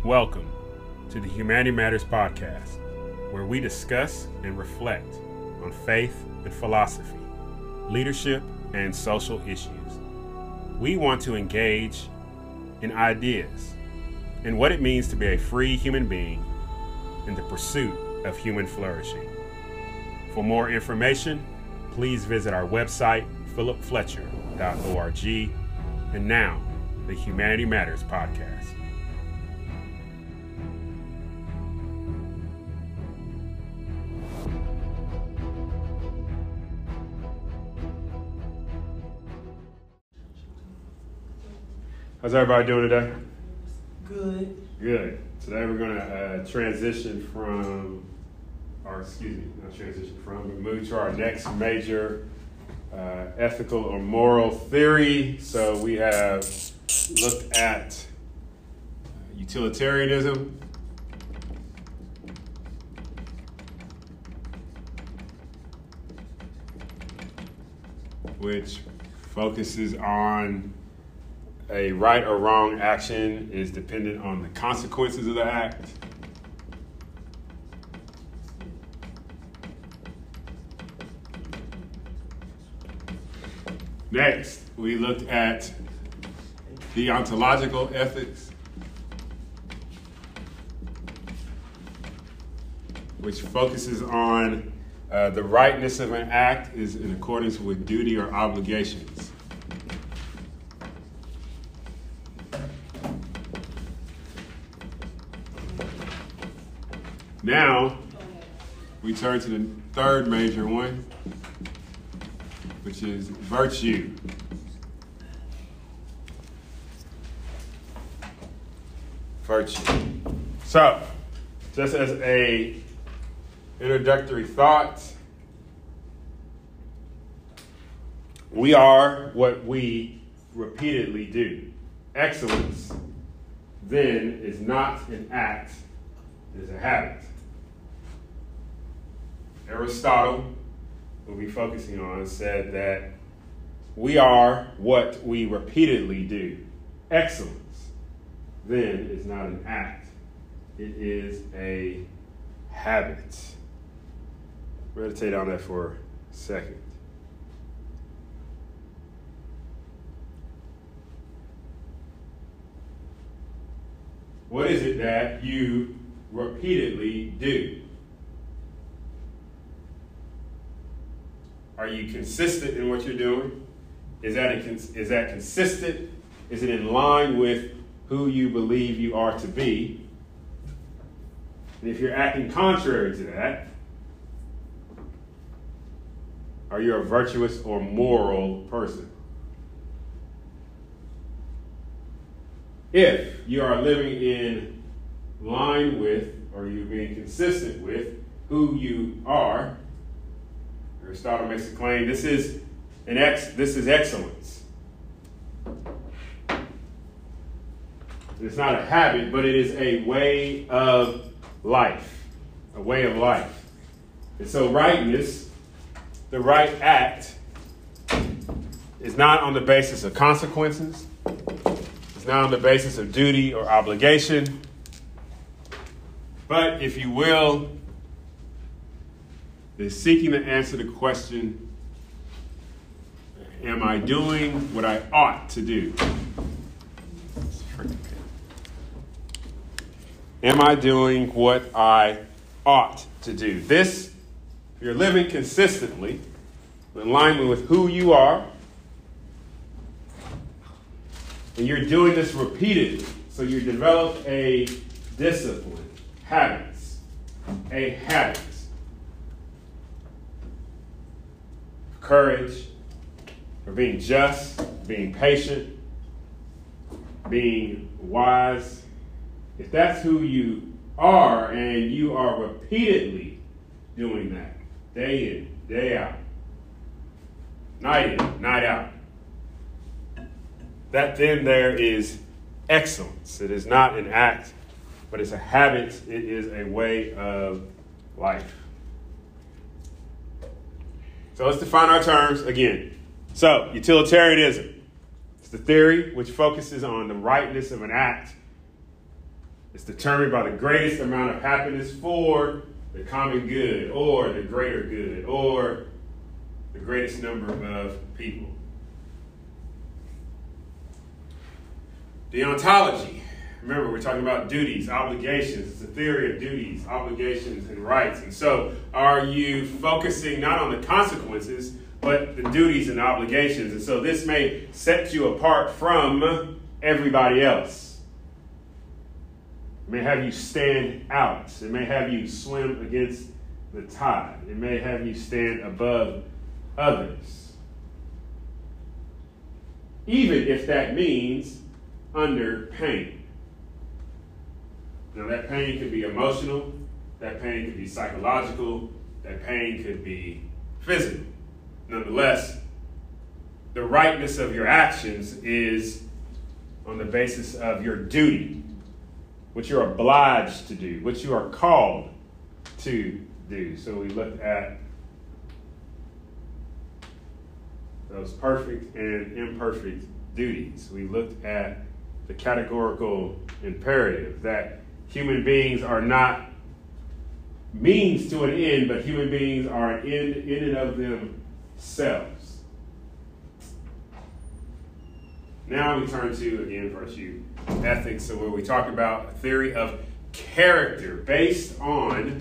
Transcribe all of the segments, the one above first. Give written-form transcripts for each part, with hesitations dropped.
Welcome to the Humanity Matters podcast, where we discuss and reflect on faith and philosophy, leadership, and social issues. We want to engage in ideas and what it means to be a free human being in the pursuit of human flourishing. For more information, please visit our website, philipfletcher.org. And now, the Humanity Matters podcast. How's everybody doing today? Good. Good. Today we're going to transition from, but move to our next major ethical or moral theory. So we have looked at utilitarianism, which focuses on a right or wrong action is dependent on the consequences of the act. Next, we looked at the ontological ethics, which focuses on the rightness of an act is in accordance with duty or obligations. Now, we turn to the third major one, which is virtue. Virtue. So, just as a introductory thought, we are what we repeatedly do. Excellence, then, is not an act, it is a habit. Aristotle, we'll be focusing on, said that we are what we repeatedly do. Excellence, then, is not an act. It is a habit. Meditate on that for a second. What is it that you repeatedly do? Are you consistent in what you're doing? Is that consistent? Is it in line with who you believe you are to be? And if you're acting contrary to that, are you a virtuous or moral person? If you are living in line with, or you're being consistent with who you are, Aristotle makes a claim, this is excellence. It's not a habit, but it is a way of life. A way of life. And so rightness, the right act, is not on the basis of consequences. It's not on the basis of duty or obligation. But, if you will, is seeking to answer the question, am I doing what I ought to do? Am I doing what I ought to do? This, you're living consistently, in line with who you are, and you're doing this repeatedly. So you develop a discipline, habits, a habit. Courage, for being just, being patient, being wise. If that's who you are and you are repeatedly doing that, day in, day out, night in, night out, that then there is excellence. It is not an act, but it's a habit. It is a way of life. So let's define our terms again. So, utilitarianism. It's the theory which focuses on the rightness of an act It's determined by the greatest amount of happiness for the common good, or the greater good, or the greatest number of people. Deontology. Remember, we're talking about duties, obligations. It's a theory of duties, obligations, and rights. And so, are you focusing not on the consequences, but the duties and obligations? And so this may set you apart from everybody else. It may have you stand out. It may have you swim against the tide. It may have you stand above others. Even if that means under pain. Now, that pain could be emotional, that pain could be psychological, that pain could be physical. Nonetheless, the rightness of your actions is on the basis of your duty, what you're obliged to do, what you are called to do. So we looked at those perfect and imperfect duties. We looked at the categorical imperative that human beings are not means to an end, but human beings are an end in and of themselves. Now we turn to, again, virtue ethics, so where we talk about a theory of character based on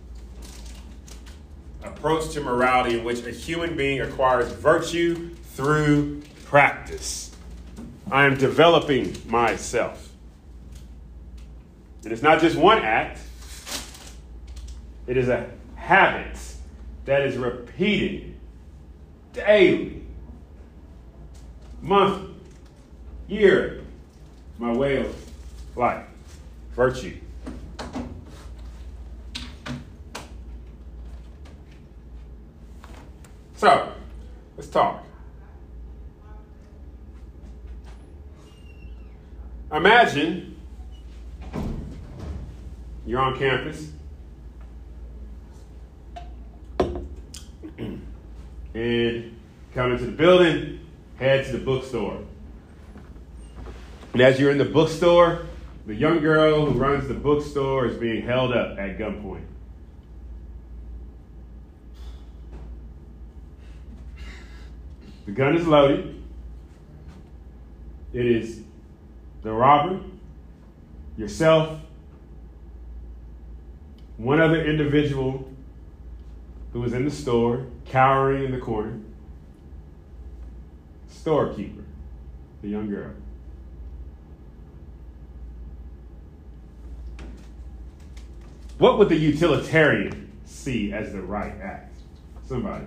approach to morality in which a human being acquires virtue through practice. I am developing myself. And it's not just one act. It is a habit that is repeated daily, monthly, yearly. My way of life. Virtue. So, let's talk. Imagine you're on campus and come into the building, head to the bookstore. And as you're in the bookstore, the young girl who runs the bookstore is being held up at gunpoint. The gun is loaded. It is the robber, yourself, one other individual who was in the store, cowering in the corner, storekeeper, the young girl. What would the utilitarian see as the right act? Somebody.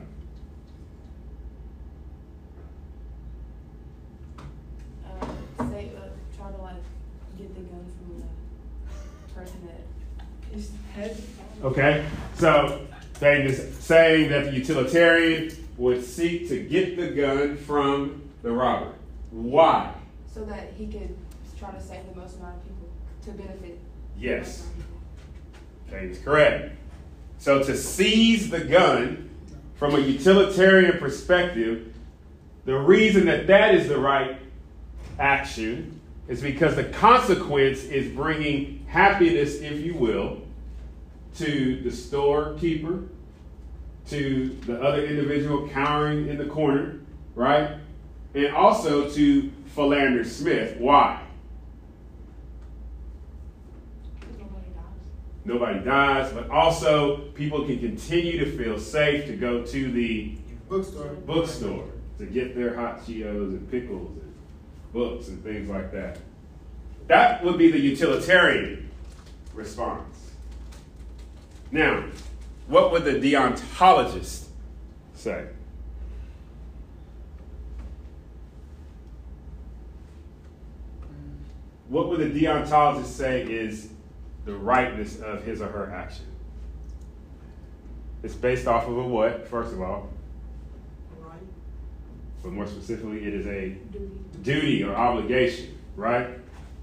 Try to get the gun from the person that is head. Okay, so saying that the utilitarian would seek to get the gun from the robber. Why? So that he could try to save the most amount of people to benefit. Yes. Okay, that's correct. So to seize the gun from a utilitarian perspective, the reason that is the right action is because the consequence is bringing happiness, if you will, to the storekeeper, to the other individual cowering in the corner, right? And also to Philander Smith. Why? Nobody dies, but also people can continue to feel safe to go to the bookstore to get their hot Cheetos and pickles and books and things like that. That would be the utilitarian response. Now, what would the deontologist say? What would the deontologist say is the rightness of his or her action? It's based off of a what, first of all? Right. But more specifically, it is a duty or obligation, right?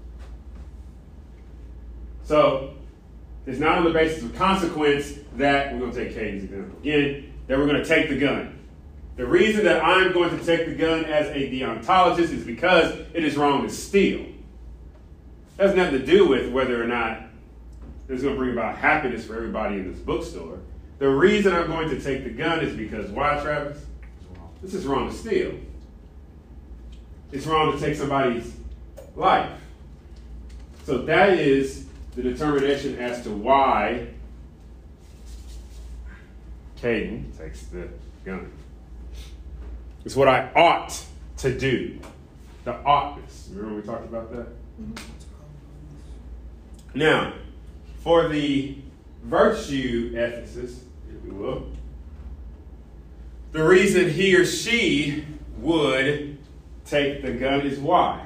So, it's not on the basis of consequence that, we're going to take Caden's example again, that we're going to take the gun. The reason that I'm going to take the gun as a deontologist is because it is wrong to steal. It has nothing to do with whether or not it's going to bring about happiness for everybody in this bookstore. The reason I'm going to take the gun is because why, Travis? This is wrong to steal. It's wrong to take somebody's life. So that is the determination as to why Caden takes the gun. It's what I ought to do. The oughtness. Remember we talked about that? Mm-hmm. Now, for the virtue ethicist, if you will, the reason he or she would take the gun is why?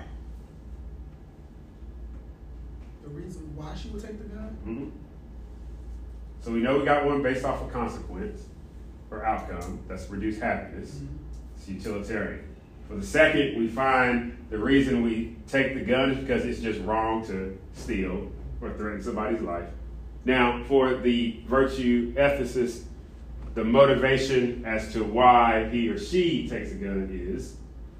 The reason why she would take the gun? Mm-hmm. So we know we got one based off of consequence or outcome. That's reduced happiness. Mm-hmm. It's utilitarian. For the second, we find the reason we take the gun is because it's just wrong to steal or threaten somebody's life. Now, for the virtue ethicist, the motivation as to why he or she takes a gun is,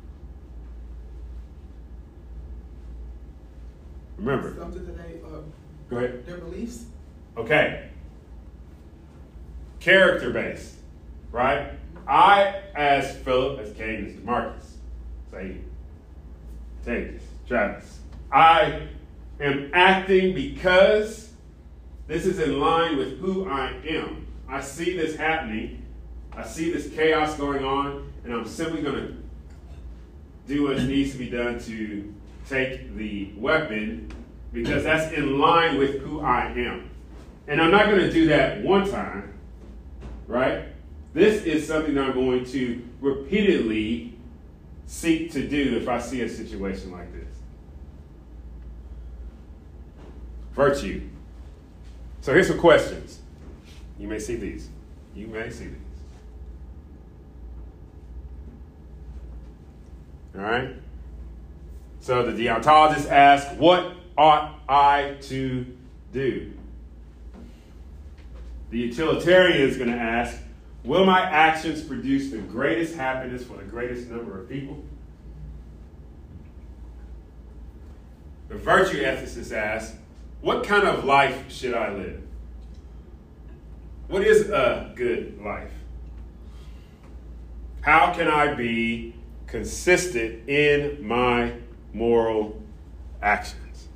remember. Something that they, go ahead. Their beliefs. Okay. Character based, right? I, as Philip, as Caden, as Marcus, say, Tavis, Travis, I am acting because this is in line with who I am. I see this happening. I see this chaos going on, and I'm simply going to do what needs to be done to take the weapon because that's in line with who I am. And I'm not going to do that one time, right? This is something that I'm going to repeatedly seek to do if I see a situation like this. Virtue. So here's some questions. You may see these. You may see these. All right? So the deontologist asks, what ought I to do? The utilitarian is going to ask, will my actions produce the greatest happiness for the greatest number of people? The virtue ethicist asks, what kind of life should I live? What is a good life? How can I be consistent in my moral actions?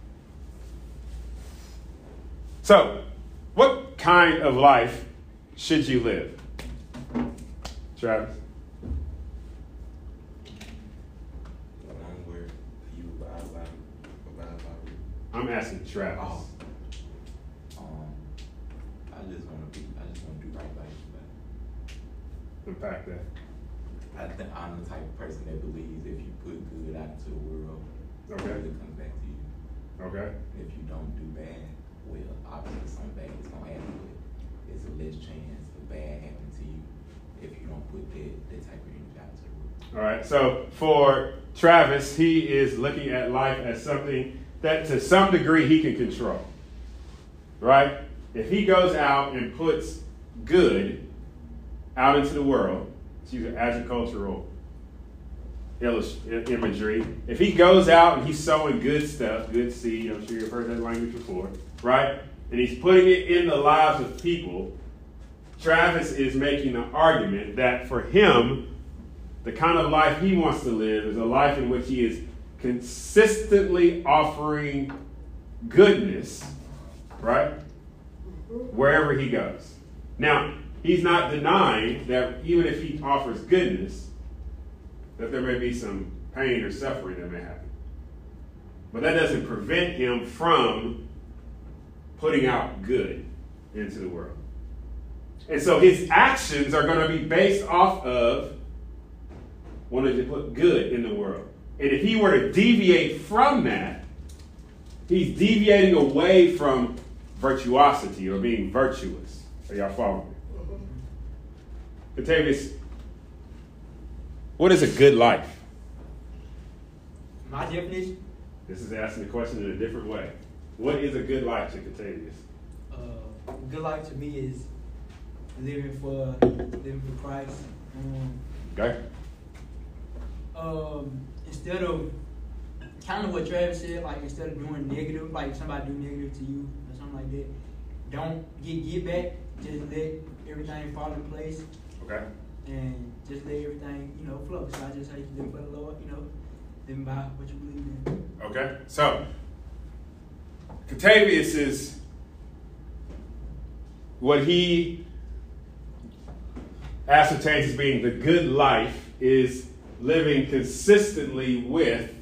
So, what kind of life should you live? Travis? The one where you abide by. I'm asking Travis. Oh. I just want to do right by everybody. Unpack that. I'm the type of person that believes if you put good out into the world, Okay. it comes back to you. Okay. If you don't do bad, well, obviously something bad is going to happen, but there's a less chance of bad happening to you if you don't put that type of energy out into the world. All right. So for Travis, he is looking at life as something that to some degree he can control. Right? If he goes out and puts good out into the world, let's use an agricultural imagery. If he goes out and he's sowing good stuff, good seed, I'm sure you've heard that language before, right? And he's putting it in the lives of people, Travis is making the argument that for him, the kind of life he wants to live is a life in which he is consistently offering goodness, right? Wherever he goes. Now, he's not denying that even if he offers goodness, that there may be some pain or suffering that may happen. But that doesn't prevent him from putting out good into the world. And so his actions are going to be based off of wanting to put good in the world. And if he were to deviate from that, he's deviating away from virtuosity or being virtuous. Are y'all following me? Octavius, what is a good life? My definition? This is asking the question in a different way. What is a good life to Octavius? Good life to me is living for Christ. Okay. Instead of kind of what Travis said, like instead of doing negative, like if somebody do negative to you or something like that, don't get back. Just let everything fall in place. Okay. And just let everything, flow. So I just say live for the Lord, live by what you believe in. Okay. So Kentavious is what he ascertains as being the good life is living consistently with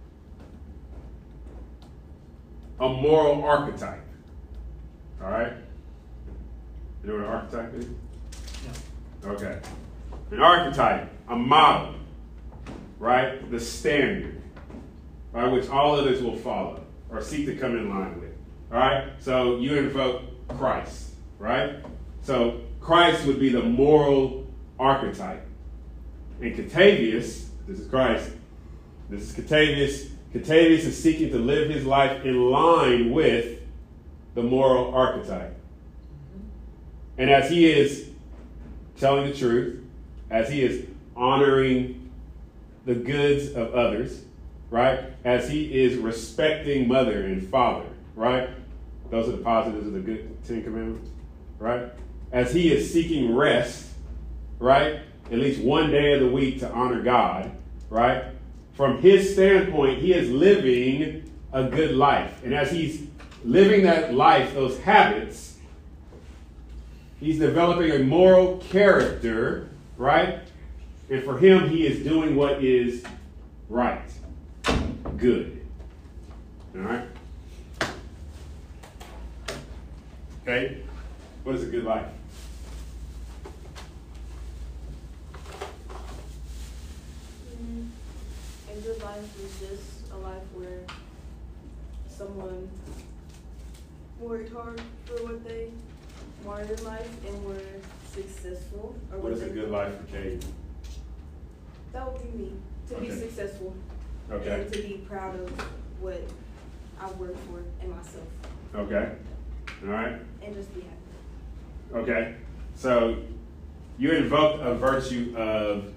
a moral archetype. All right? You know what an archetype is? No. Okay. An archetype, a model, right? The standard by which all others will follow or seek to come in line with. All right? So you invoke Christ, right? So Christ would be the moral archetype. And Kentavious, this is Christ, this is Kentavious. Kentavious is seeking to live his life in line with the moral archetype. And as he is telling the truth, as he is honoring the goods of others, right? As he is respecting mother and father, right? Those are the positives of the good Ten Commandments, right? As he is seeking rest, right? At least one day of the week to honor God, right? From his standpoint, he is living a good life. And as he's living that life, those habits, he's developing a moral character, right? And for him, he is doing what is right, good. All right? Okay? What is a good life? A good life is just a life where someone worked hard for what they wanted in life and were successful. Or What is a good life for Katie? That would be me. To be Okay. successful. Okay. And to be proud of what I worked for and myself. Okay. All right. And just be happy. Okay. So you invoked a virtue of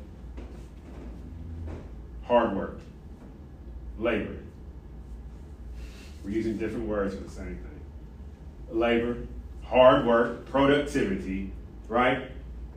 hard work, labor. We're using different words for the same thing. Labor, hard work, productivity, right?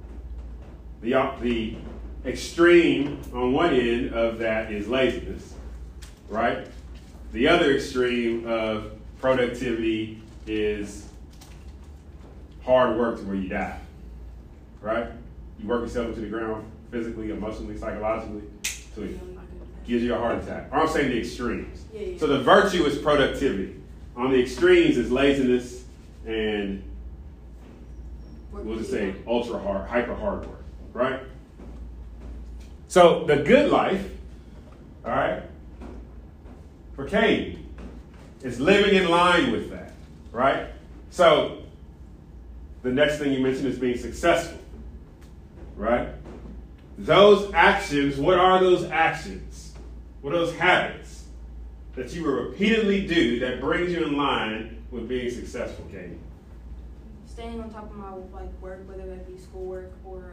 The extreme on one end of that is laziness, right? The other extreme of productivity is hard work to where you die, right? You work yourself into the ground physically, emotionally, psychologically, so it I'm not gonna do that. gives you a heart attack. Or I'm saying the extremes. Yeah. So the virtue is productivity. On the extremes is laziness and we'll just say ultra hard, hyper hard work, right? So the good life, all right, for Cain is living in line with that, right? So the next thing you mentioned is being successful, right? Those actions, what are those actions? What are those habits that you will repeatedly do that brings you in line with being successful, Katie? Staying on top of my work, whether that be schoolwork or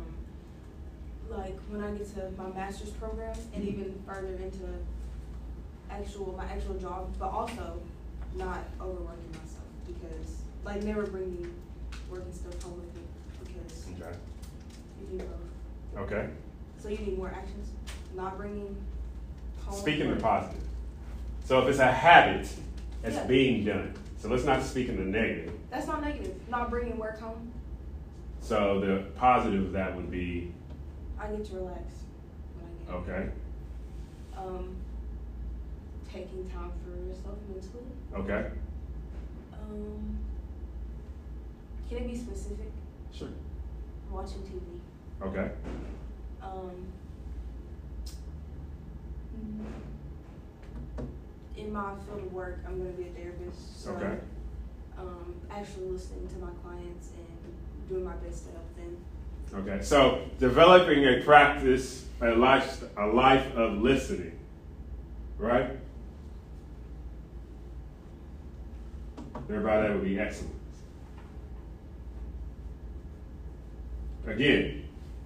when I get to my master's program and even further into my actual job, but also not overworking myself because never bringing work and stuff home with me because Okay. you do both. Okay. So you need more actions, not bringing home. Speaking the work. positive. So if it's a habit, it's Yeah. being done. So let's not speak in the negative. That's not negative. Not bringing work home. So the positive of that would be, I get to relax when I get home. okay, Taking time for yourself mentally. okay, Can it be specific? sure, Watching TV. okay, In my field of work, I'm going to be a therapist. So okay, actually listening to my clients and doing my best to help them. okay. So developing a practice, a life of listening, right? Thereby that would be excellence. Again,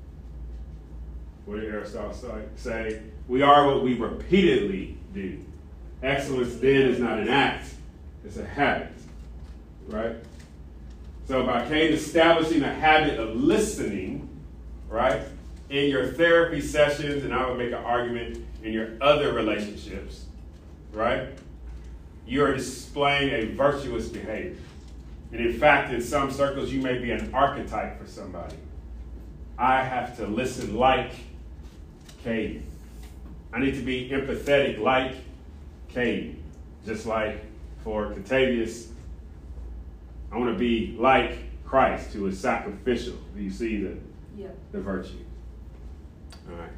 what did Aristotle say? We are what we repeatedly do. Excellence then is not an act, it's a habit, right? So by Caden establishing a habit of listening, right, in your therapy sessions, and I would make an argument in your other relationships, right, you are displaying a virtuous behavior. And in fact, in some circles, you may be an archetype for somebody. I have to listen like Caden. I need to be empathetic like Caden. Just like for Contavious, I want to be like Christ, who is sacrificial. Do you see the virtue? All right.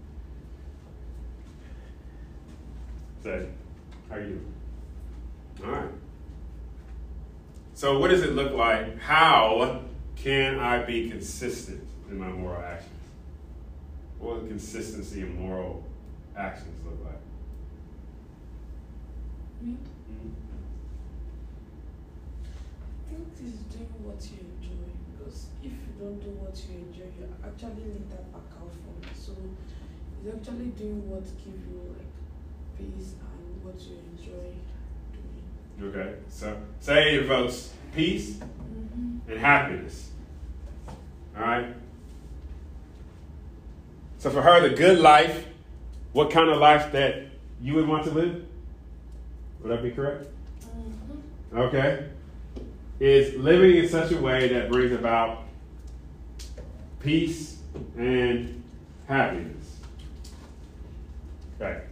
So, how are you? All right. So what does it look like? How can I be consistent in my moral actions? What does consistency in moral actions look like? Me? Mm-hmm. I think it's doing what you enjoy, because if you don't do what you enjoy, you actually let that back out from it. So it's actually doing what gives you like peace and what you enjoy doing. Okay, so say it evokes peace and happiness. All right. So for her, the good life, what kind of life that you would want to live? Would that be correct? Okay. Is living in such a way that brings about peace and happiness. Okay.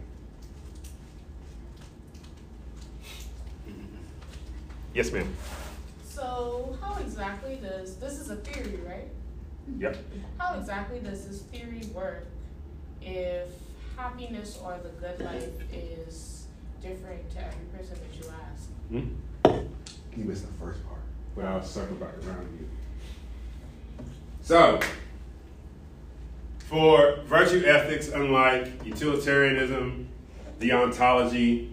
Yes, ma'am. So how exactly this is a theory, right? Yep. How exactly does this theory work if happiness or the good life is different to every person that you ask? You missed the first part, but I'll circle back around to you. So, for virtue ethics, unlike utilitarianism, deontology,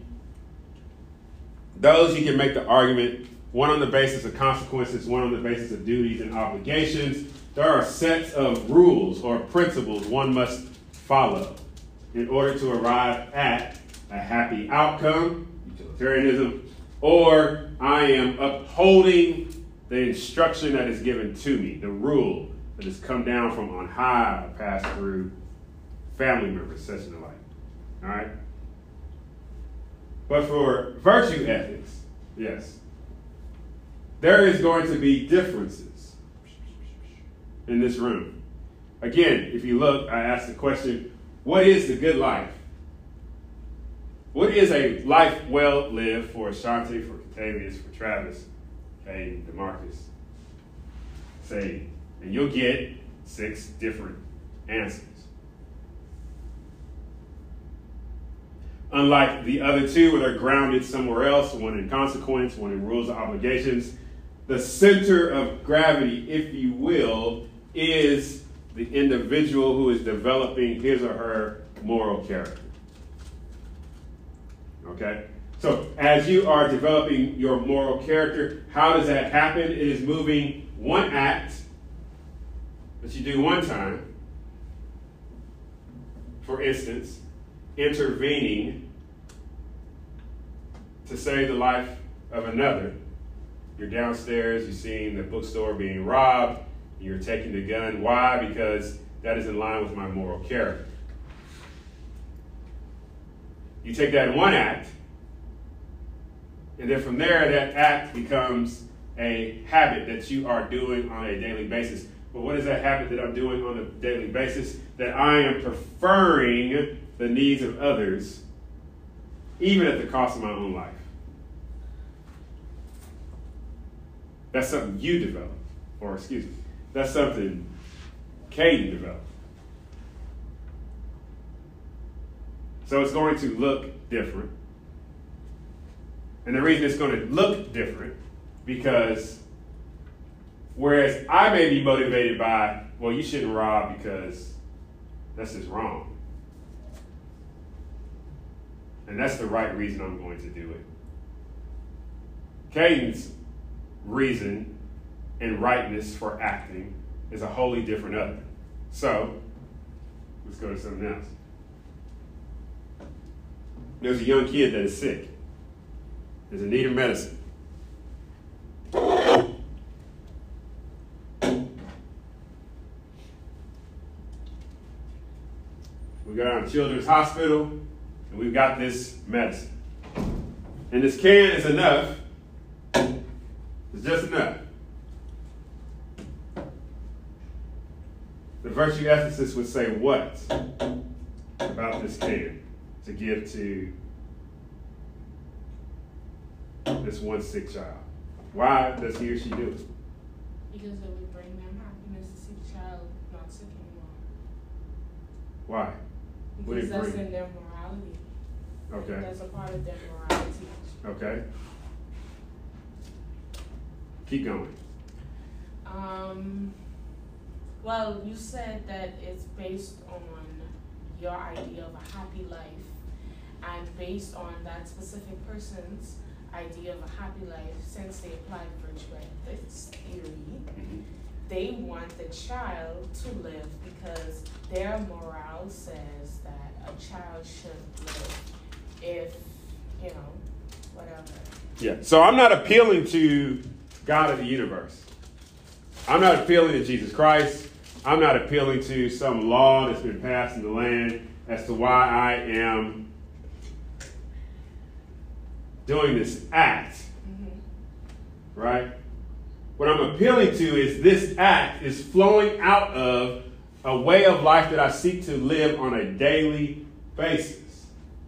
those you can make the argument, one on the basis of consequences, one on the basis of duties and obligations. There are sets of rules or principles one must follow in order to arrive at a happy outcome, utilitarianism, or I am upholding the instruction that is given to me, the rule that has come down from on high, passed through family members, such and the like. All right? But for virtue ethics, yes, there is going to be differences in this room. Again, if you look, I asked the question, what is the good life? What is a life well lived for Ashanti, for Contavious, for Travis, Caden, DeMarcus? Say, and you'll get 6 different answers. Unlike the other 2 where they're grounded somewhere else, one in consequence, one in rules and obligations, the center of gravity, if you will, is the individual who is developing his or her moral character. Okay? So as you are developing your moral character, how does that happen? It is moving one act that you do one time. For instance, intervening to save the life of another. You're downstairs, you're seeing the bookstore being robbed, you're taking the gun. Why? Because that is in line with my moral character. You take that one act, and then from there, that act becomes a habit that you are doing on a daily basis. But what is that habit that I'm doing on a daily basis? That I am preferring the needs of others, even at the cost of my own life. That's something you develop, or excuse me, that's something Caden developed. So it's going to look different. And the reason it's going to look different, because whereas I may be motivated by, well, you shouldn't rob because that's just wrong. And that's the right reason I'm going to do it. Caden's reason and rightness for acting is a wholly different other. So, let's go to something else. there's a young kid that is sick, is in need of medicine. We go down to Children's Hospital, and we've got this medicine. And this can is enough. It's just enough. The virtue ethicist would say what about this can to give to this one sick child? Why does he or she do it? Because it would bring them happiness to see the child not sick anymore. Why? What Because it that's bring? in their morality. Okay. That's a part of their morality. Okay. Keep going. Well, you said that it's based on your idea of a happy life, and based on that specific person's idea of a happy life, since they applied virtue ethics theory, they want the child to live because their morale says that a child should live if, whatever. Yeah. So I'm not appealing to God of the universe. I'm not appealing to Jesus Christ. I'm not appealing to some law that's been passed in the land as to why I am doing this act. Right? What I'm appealing to is this act is flowing out of a way of life that I seek to live on a daily basis.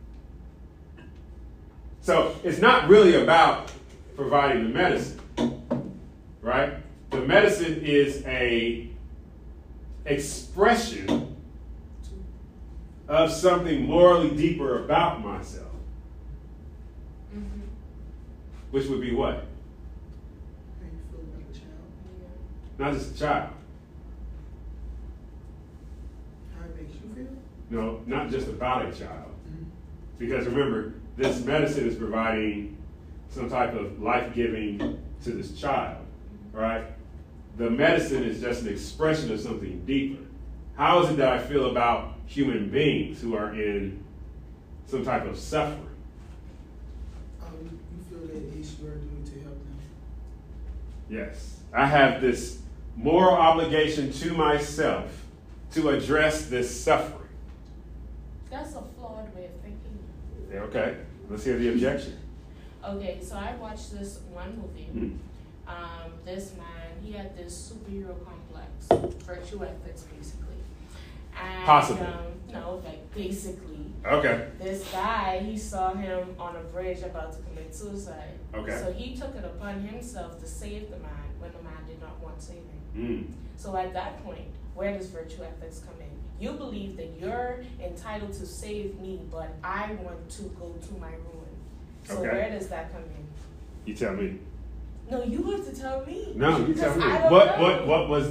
So it's not really about providing the medicine, right? The medicine is a expression of something morally deeper about myself, which would be what? How you feel about the child? Not just a child. How it makes you feel? No, not just about a child. Because remember, this medicine is providing some type of life-giving to this child, right? The medicine is just an expression of something deeper. How is it that I feel about human beings who are in some type of suffering? You feel that it's your duty to help them? Yes. I have this moral obligation to myself to address this suffering. That's a flawed way of thinking. Okay, let's hear the objection. Okay, so I watched this one movie. This man, he had this superhero complex, virtue ethics, basically. And, Possibly. No, like basically. Okay. This guy, he saw him on a bridge about to commit suicide. Okay. So he took it upon himself to save the man when the man did not want saving. So at that point, where does virtue ethics come in? You believe that you're entitled to save me, but I want to go to my ruin. So Okay. where does that come in? You tell me. No, you have to tell me. No, you tell Because me. I don't know.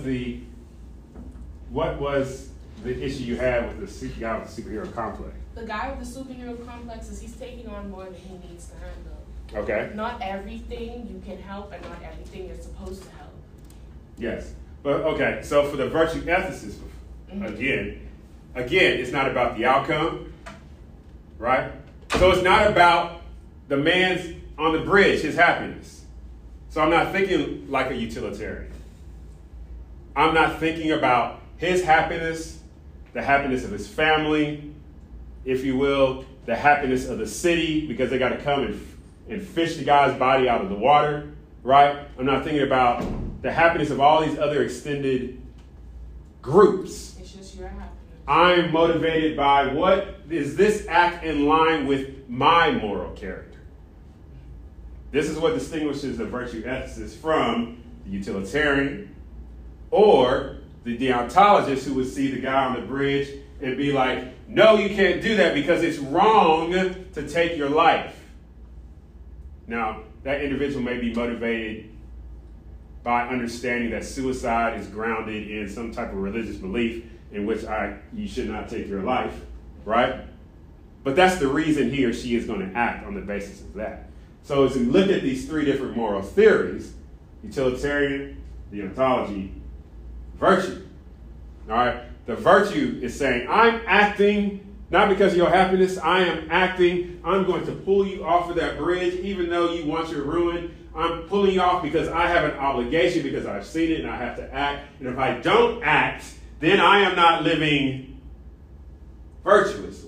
What was the issue you had with the guy with the superhero complex? The guy with the superhero complex is he's taking on more than he needs to handle. Okay. Not everything you can help, and not everything you're supposed to help. Yes. But okay, so for the virtue ethicist, again, it's not about the outcome, right? So it's not about the man's on the bridge, his happiness. So I'm not thinking like a utilitarian. I'm not thinking about his happiness, the happiness of his family, if you will, the happiness of the city, because they got to come and fish the guy's body out of the water, right? I'm not thinking about the happiness of all these other extended groups. It's just your happiness. I'm motivated by what is this act in line with my moral character? This is what distinguishes the virtue ethicist from the utilitarian or the deontologist who would see the guy on the bridge and be like, no, you can't do that because it's wrong to take your life. Now, that individual may be motivated by understanding that suicide is grounded in some type of religious belief in which you should not take your life, right? But that's the reason he or she is going to act on the basis of that. So as we look at these three different moral theories, utilitarian, deontology, virtue, all right? The virtue is saying, I'm acting Not because of your happiness. I am acting. I'm going to pull you off of that bridge, even though you want your ruin. I'm pulling you off because I have an obligation, because I've seen it and I have to act. And if I don't act, then I am not living virtuously.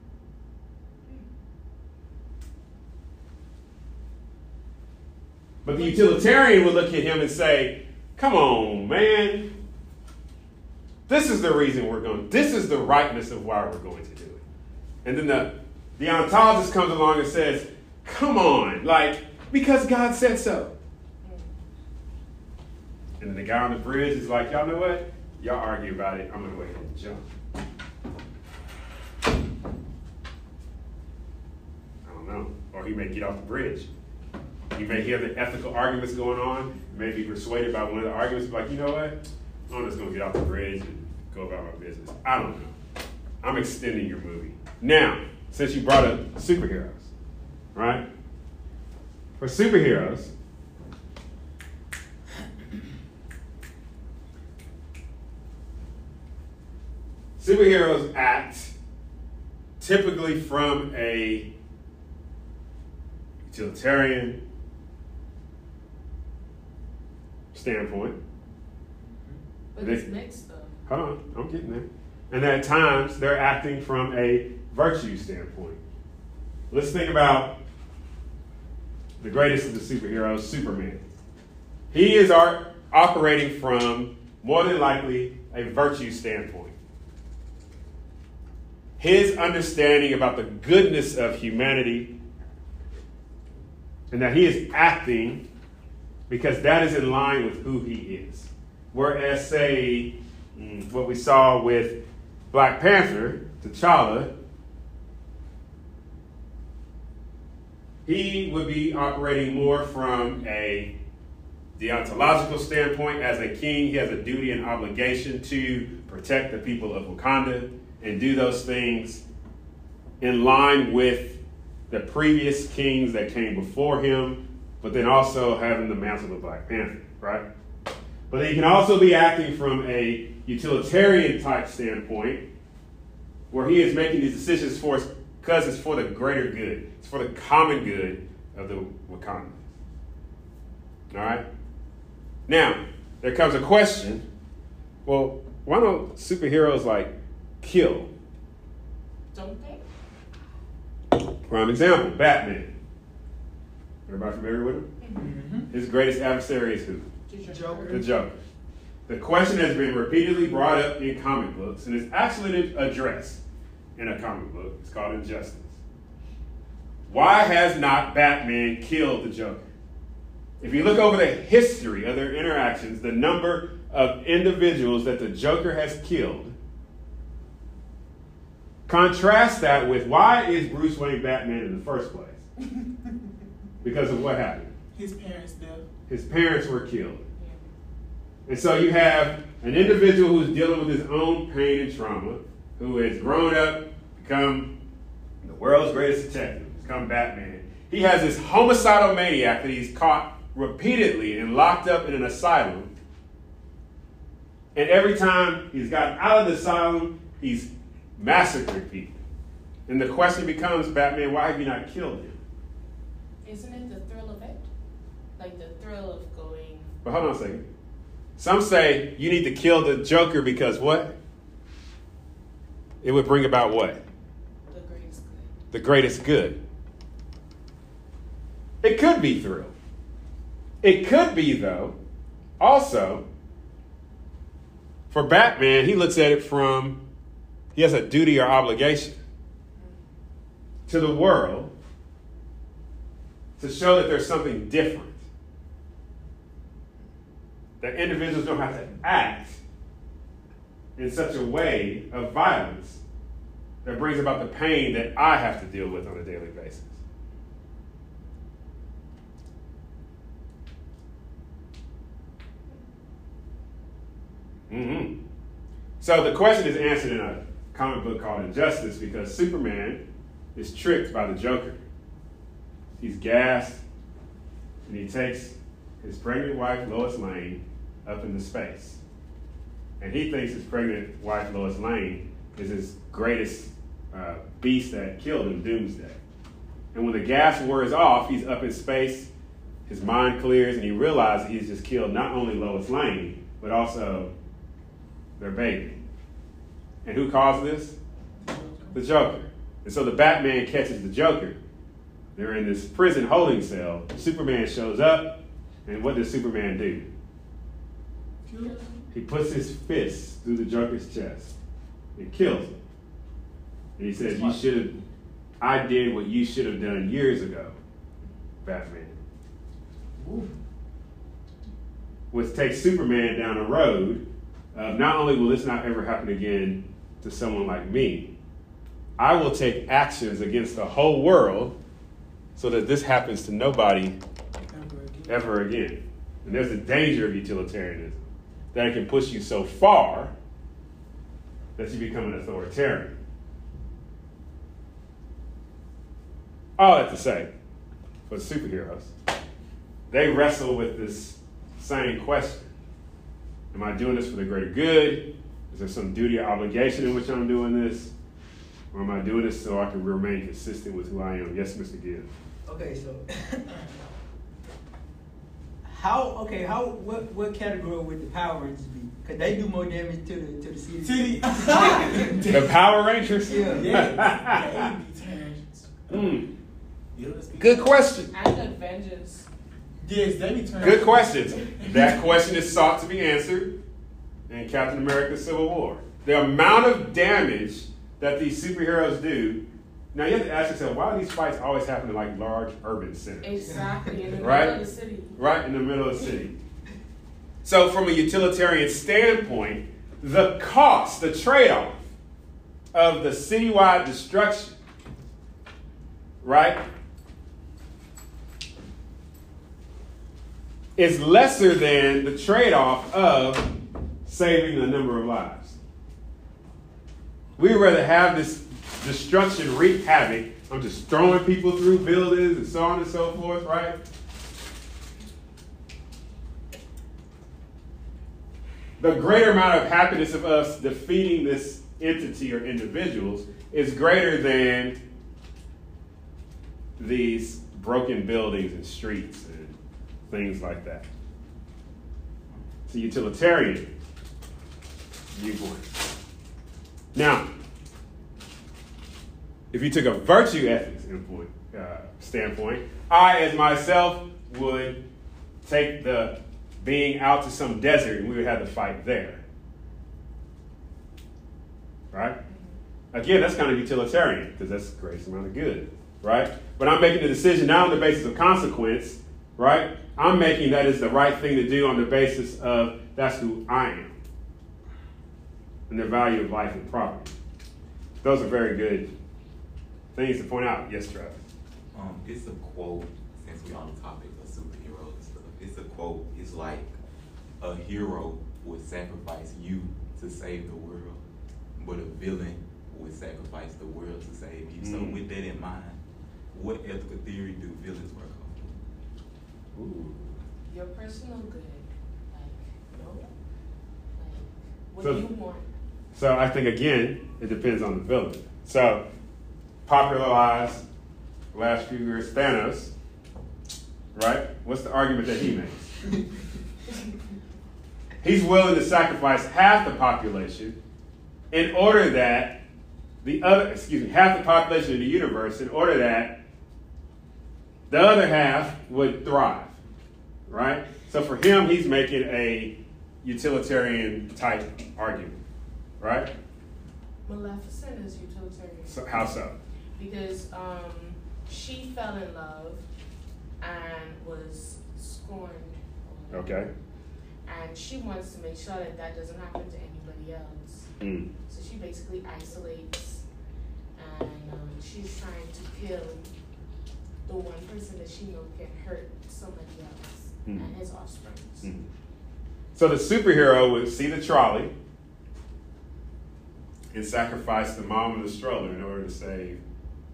But the utilitarian would look at him and say, come on, man. This is the reason we're going. This is the rightness of why we're going to do it. And then the ontologist comes along and says, come on, like, because God said so. And then the guy on the bridge is like, y'all know what? Y'all argue about it. I'm going to go ahead and jump. I don't know. Or he may get off the bridge. You may hear the ethical arguments going on. You may be persuaded by one of the arguments, like, you know what? I'm just going to get off the bridge and go about my business. I don't know. I'm extending your movie. Now, since you brought up superheroes, right? For superheroes, superheroes act typically from a utilitarian standpoint. But it's mixed though. Hold on, I'm getting there. And at times, they're acting from a virtue standpoint. Let's think about the greatest of the superheroes, Superman. He is operating from, more than likely, a virtue standpoint. His understanding about the goodness of humanity, and that he is acting because that is in line with who he is. Whereas, say, what we saw with Black Panther, T'Challa, he would be operating more from a deontological standpoint. As a king, he has a duty and obligation to protect the people of Wakanda and do those things in line with the previous kings that came before him, but then also having the mantle of Black Panther, right? But he can also be acting from a utilitarian type standpoint where he is making these decisions because it's for the greater good. It's for the common good of the Wakandans. All right? Now, there comes a question. Well, why don't superheroes, like, kill? Don't they? Prime example, Batman. Everybody familiar with him? Mm-hmm. His greatest adversary is who? Joker. The Joker. The question has been repeatedly brought up in comic books, and it's actually addressed in a comic book. It's called Injustice. Why has not Batman killed the Joker? If you look over the history of their interactions, the number of individuals that the Joker has killed, contrast that with why is Bruce Wayne Batman in the first place? Because of what happened? His parents' death. His parents were killed. And so you have an individual who's dealing with his own pain and trauma, who has grown up, become the world's greatest detective, become Batman. He has this homicidal maniac that he's caught repeatedly and locked up in an asylum. And every time he's gotten out of the asylum, he's massacring people. And the question becomes, Batman, why have you not killed him? Isn't it the thrill of it? Like the thrill of going. But hold on a second. Some say you need to kill the Joker because what? It would bring about what? The greatest good. The greatest good. It could be thrill. It could be, though, also, for Batman, he looks at it from, he has a duty or obligation to the world to show that there's something different. That individuals don't have to act in such a way of violence that brings about the pain that I have to deal with on a daily basis. Mm-hmm. So the question is answered in a comic book called Injustice because Superman is tricked by the Joker. He's gassed, and he takes his pregnant wife, Lois Lane, up into space. And he thinks his pregnant wife, Lois Lane, is his greatest beast that killed him, Doomsday. And when the gas wears off, he's up in space, his mind clears, and he realizes he's just killed not only Lois Lane, but also their baby. And who caused this? The Joker. And so the Batman catches the Joker. They're in this prison holding cell. Superman shows up, and what does Superman do? He puts his fist through the Joker's chest and kills him. And he says, I did what you should have done years ago, Batman. Ooh. Which takes Superman down a road of not only will this not ever happen again to someone like me, I will take actions against the whole world so that this happens to nobody ever again. And there's a danger of utilitarianism, that it can push you so far that you become an authoritarian. All that to say, for the superheroes, they wrestle with this same question. Am I doing this for the greater good? Is there some duty or obligation in which I'm doing this? Or am I doing this so I can remain consistent with who I am? Yes, Mr. Gibbs. Okay, so what category would the Power Rangers be? Because they do more damage to the city. The Power Rangers? Yeah. Good question. And the Avengers. Yes, they be turning. Good questions. That question is sought to be answered in Captain America: Civil War. The amount of damage that these superheroes do. Now you have to ask yourself, why do these fights always happen in like large urban centers? Exactly, in the Right? middle of the city. Right in the middle of the city. So from a utilitarian standpoint, the cost, the trade-off of the citywide destruction, right, is lesser than the trade-off of saving a number of lives. We'd rather have this destruction wreak havoc. I'm just throwing people through buildings and so on and so forth, right? The greater amount of happiness of us defeating this entity or individuals is greater than these broken buildings and streets and things like that. It's a utilitarian viewpoint. Now, if you took a virtue ethics standpoint, I, as myself, would take the being out to some desert and we would have to fight there. Right? Again, that's kind of utilitarian because that's the greatest amount of good. Right? But I'm making the decision not on the basis of consequence. Right? I'm making that is the right thing to do on the basis of that's who I am and the value of life and property. Those are very good things to point out. Yes, Travis. It's a quote, since we're on the topic of superheroes and stuff. It's a quote. It's like a hero would sacrifice you to save the world, but a villain would sacrifice the world to save you. So with that in mind, what ethical theory do villains work on? Ooh. Your personal good. Like, no. Like, what So- do you want? So I think, again, it depends on the villain. So, popularized last few years, Thanos, right? What's the argument that he makes? He's willing to sacrifice half the population in order that half the population of the universe in order that the other half would thrive, right? So for him, he's making a utilitarian type argument. Right? Maleficent is utilitarian. So, how so? Because she fell in love and was scorned. Okay. And she wants to make sure that that doesn't happen to anybody else. So she basically isolates and she's trying to kill the one person that she knows can hurt somebody else and his offspring. So the superhero would see the trolley and sacrifice the mom and the stroller in order to save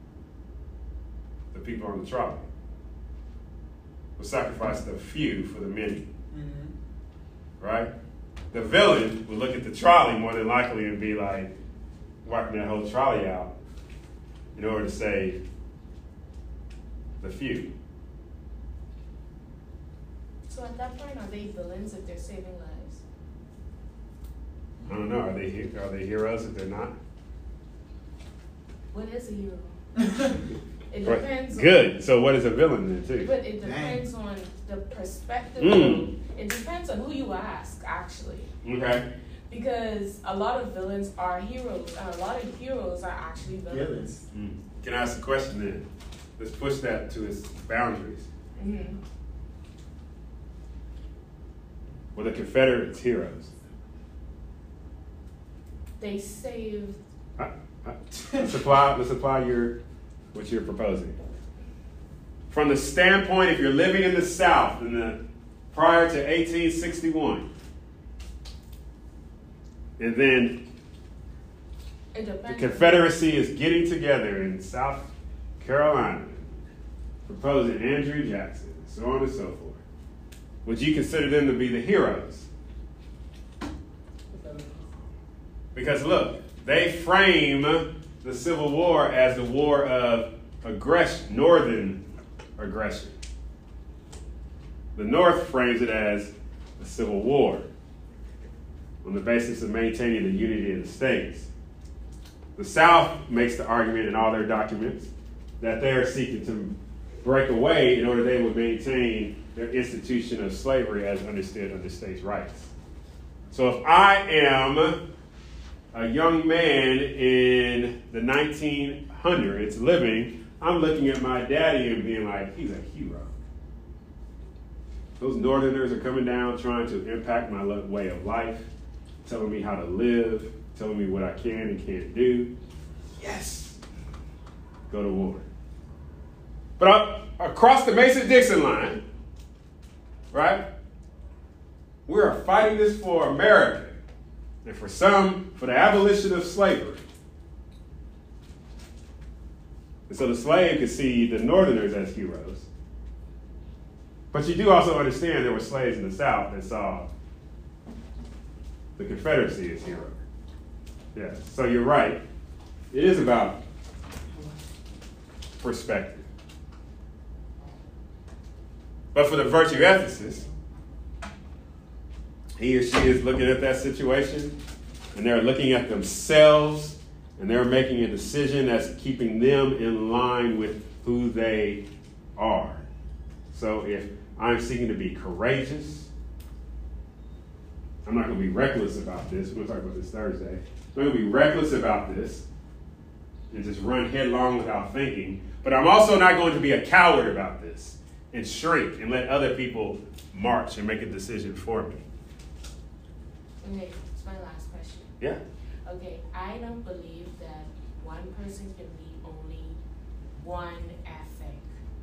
the people on the trolley. Would sacrifice the few for the many. Right? The villain would look at the trolley more than likely and be like, wiping that whole trolley out in order to save the few. So at that point, are they villains if they're saving lives? I don't know. Are they heroes if they're not? What is a hero? It depends. Good. So what is a villain then too? But it depends on the perspective. It depends on who you ask, actually. Okay. Because a lot of villains are heroes, and a lot of heroes are actually villains. Can I ask a question then? Let's push that to its boundaries. Mm-hmm. Were the Confederates heroes? They saved. Let's apply what you're proposing. From the standpoint, if you're living in the South prior to 1861, and then It the depends. Confederacy is getting together in South Carolina, proposing Andrew Jackson, so on and so forth. Would you consider them to be the heroes? Because look, they frame the Civil War as the war of aggression, northern aggression. The North frames it as a civil war on the basis of maintaining the unity of the states. The South makes the argument in all their documents that they are seeking to break away in order they would maintain their institution of slavery as understood under states' rights. So if I am a young man in the 1900s living, I'm looking at my daddy and being like, he's a hero. Those Northerners are coming down trying to impact my way of life, telling me how to live, telling me what I can and can't do. Yes, go to war. But across the Mason-Dixon line, right, we are fighting this for America. And for some, for the abolition of slavery. And so the slave could see the Northerners as heroes. But you do also understand there were slaves in the South that saw the Confederacy as heroes. Yeah, so you're right. It is about perspective. But for the virtue ethicist, he or she is looking at that situation, and they're looking at themselves, and they're making a decision that's keeping them in line with who they are. So if I'm seeking to be courageous, I'm not going to be reckless about this. We're going to talk about this Thursday. I'm going to be reckless about this and just run headlong without thinking. But I'm also not going to be a coward about this and shrink and let other people march and make a decision for me. Okay, it's my last question. Yeah. Okay, I don't believe that one person can be only one ethic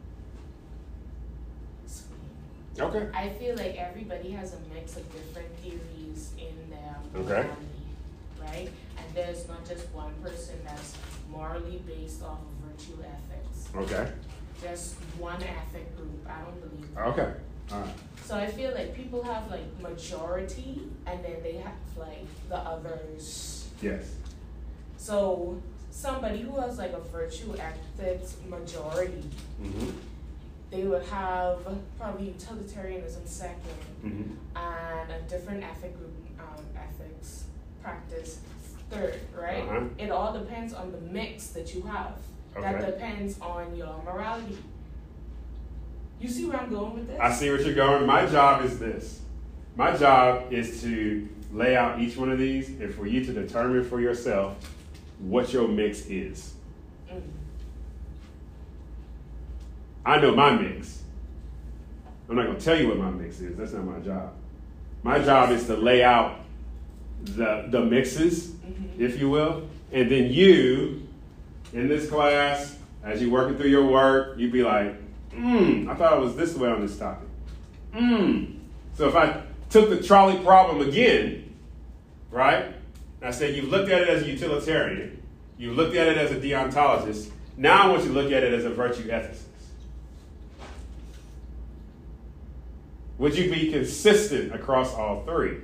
scheme. Okay. I feel like everybody has a mix of different theories in their Okay. morality, right? And there's not just one person that's morally based off of virtue ethics. Okay. Just one ethic group. I don't believe that. Okay. All right. So I feel like people have like majority and then they have like the others. Yes. So somebody who has like a virtue ethics majority, Mm-hmm. they would have probably utilitarianism second Mm-hmm. and a different ethic group, ethics practice third, right? Uh-huh. It all depends on the mix that you have. That Okay. depends on your morality. You see where I'm going with this? I see what you're going. My job is this. My job is to lay out each one of these and for you to determine for yourself what your mix is. Mm. I know my mix. I'm not going to tell you what my mix is. That's not my job. My job is to lay out the mixes, if you will, and then you, in this class, as you're working through your work, you'd be like, I thought it was this way on this topic. So if I took the trolley problem again, right, and I said you've looked at it as a utilitarian, you've looked at it as a deontologist, now I want you to look at it as a virtue ethicist. Would you be consistent across all three?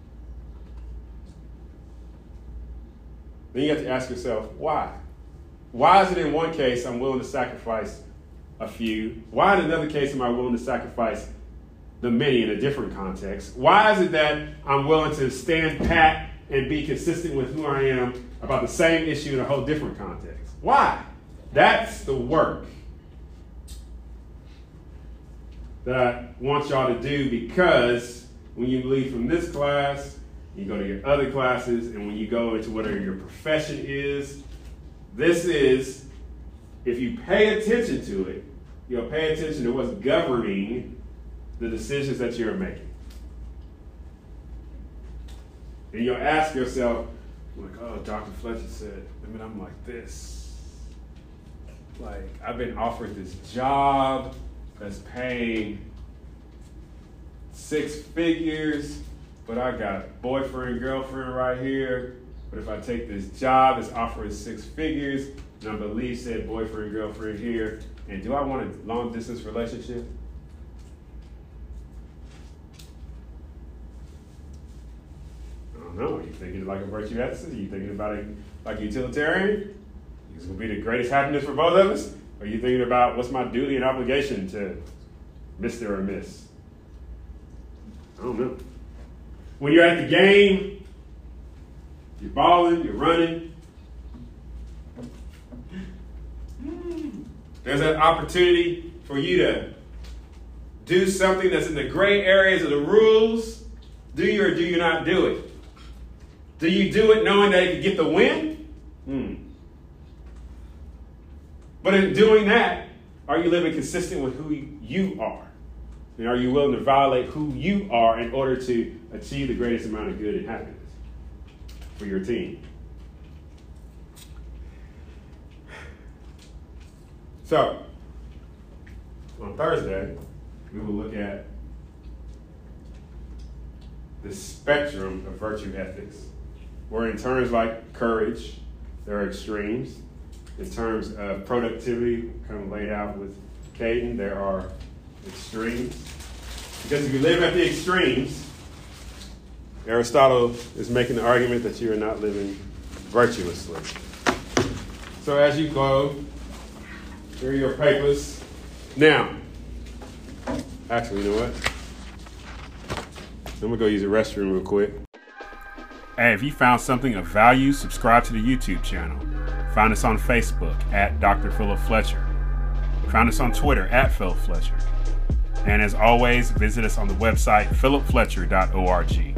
Then you have to ask yourself, why? Why is it in one case I'm willing to sacrifice a few? Why in another case am I willing to sacrifice the many in a different context? Why is it that I'm willing to stand pat and be consistent with who I am about the same issue in a whole different context? Why? That's the work that I want y'all to do, because when you leave from this class, you go to your other classes, and when you go into whatever your profession is, this is, if you pay attention to it, you'll pay attention to what's governing the decisions that you're making. And you'll ask yourself, like, oh, Dr. Fletcher said, I mean, I'm like this. Like, I've been offered this job that's paying 6 figures, but I got boyfriend, girlfriend right here. But if I take this job that's offering 6 figures, and I believe said boyfriend, girlfriend here, and do I want a long distance relationship? I don't know. Are you thinking like a virtue ethicist? Are you thinking about it like a utilitarian? Is it going to be the greatest happiness for both of us? Or are you thinking about what's my duty and obligation to Mr. or Miss? I don't know. When you're at the game, you're balling, you're running, there's an opportunity for you to do something that's in the gray areas of the rules. Do you or do you not do it? Do you do it knowing that you can get the win? But in doing that, are you living consistent with who you are? And are you willing to violate who you are in order to achieve the greatest amount of good and happiness for your team? So, on Thursday, we will look at the spectrum of virtue ethics, where in terms like courage, there are extremes. In terms of productivity, kind of laid out with Caden, there are extremes. Because if you live at the extremes, Aristotle is making the argument that you are not living virtuously. So as you go through your papers, now, actually, you know what? I'm going to go use the restroom real quick. Hey, if you found something of value, subscribe to the YouTube channel. Find us on Facebook at Dr. Philip Fletcher. Find us on Twitter at Philip Fletcher. And as always, visit us on the website philipfletcher.org.